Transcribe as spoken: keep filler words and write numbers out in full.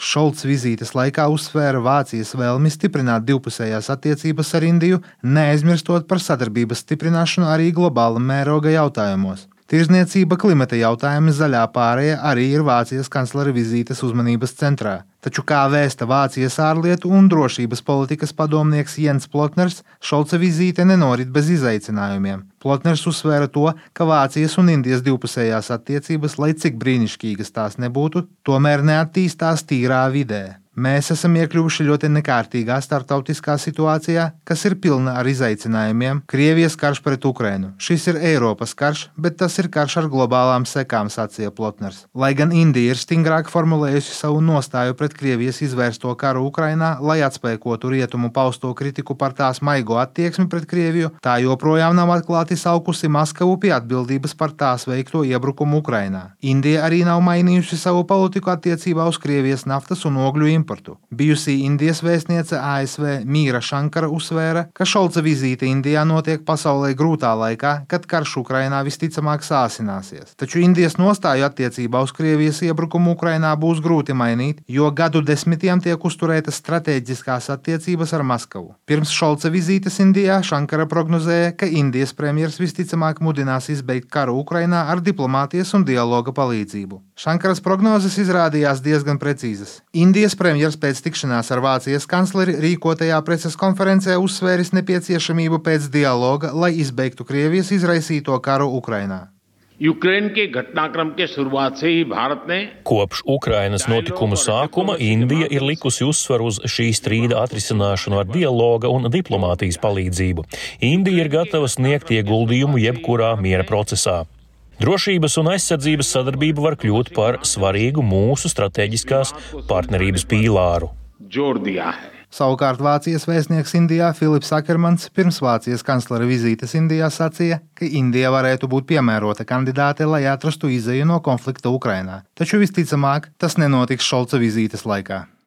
Šolts vizītes laikā uzsvēra Vācijas vēlmi stiprināt divpusējās attiecības ar Indiju, neaizmirstot par sadarbības stiprināšanu arī globāla mēroga jautājumos. Tirzniecība, klimata jautājumi, zaļā pārēja arī ir Vācijas kanclera vizītes uzmanības centrā. Taču, kā vēsta Vācijas ārlietu un drošības politikas padomnieks Jens Plotners, Šolca vizīte nenorit bez izaicinājumiem. Plotners uzsvēra to, ka Vācijas un Indijas divpusējās attiecības, lai cik brīnišķīgas tās nebūtu, tomēr neattīstās tīrā vidē. Mēs esam iekļuvuši ļoti nekārtīgā starptautiskā situācijā, kas ir pilna ar izaicinājumiem. Krievijas karš pret Ukrainu. Šis ir Eiropas karš, bet tas ir karš ar globālām sekām, sacīja Plotners. Lai gan Indija ir stingrāk formulējusi savu nostāju pret Krievijas izvērsto karu Ukrainā, lai atspēkotu rietumu pausto kritiku par tās maigo attieksmi pret Krieviju, tā joprojām nav atklāti saukusi Maskavu pie atbildības par tās veikto iebrukumu Ukrainā. Indija arī nav mainījusi savu politiku attiecībā uz Krievijas naftas un ogļu importu. Bijusī Indijas vēstniece A S V Mīra Šankara uzsvēra, ka Šolca vizīte Indijā notiek pasaulē grūtā laikā, kad karš Ukrainā visticamāk sāsināsies. Taču Indijas nostāju attiecībā uz Krievijas iebrukumu Ukrainā būs grūti mainīt, jo gadu desmitiem tiek uzturētas stratēģiskās attiecības ar Maskavu. Pirms Šolca vizītes Indijā Šankara prognozēja, ka Indijas premjers visticamāk mudinās izbeigt karu Ukrainā ar diplomātijas un dialoga palīdzību. Šankaras prognozes izrādījās diezgan precīzas. Indijas premjers pēc tikšanās ar Vācijas kancleri rīkotajā preses konferencē uzsvēris nepieciešamību pēc dialoga, lai izbeigtu Krievijas izraisīto karu Ukrainā. Kopš Ukrainas notikumu sākuma Indija ir likusi uzsvaru uz šī strīda atrisināšanu ar dialoga un diplomātijas palīdzību. Indija ir gatava sniegt ieguldījumu jebkurā miera procesā. Drošības un aizsardzības sadarbība var kļūt par svarīgu mūsu strateģiskās partnerības pīlāru. Savukārt Vācijas vēstnieks Indijā Filips Akermans pirms Vācijas kanclera vizītes Indijā sacīja, ka Indija varētu būt piemērota kandidāte, lai atrastu izeju no konflikta Ukrainā. Taču visticamāk, tas nenotiks Šolca vizītes laikā.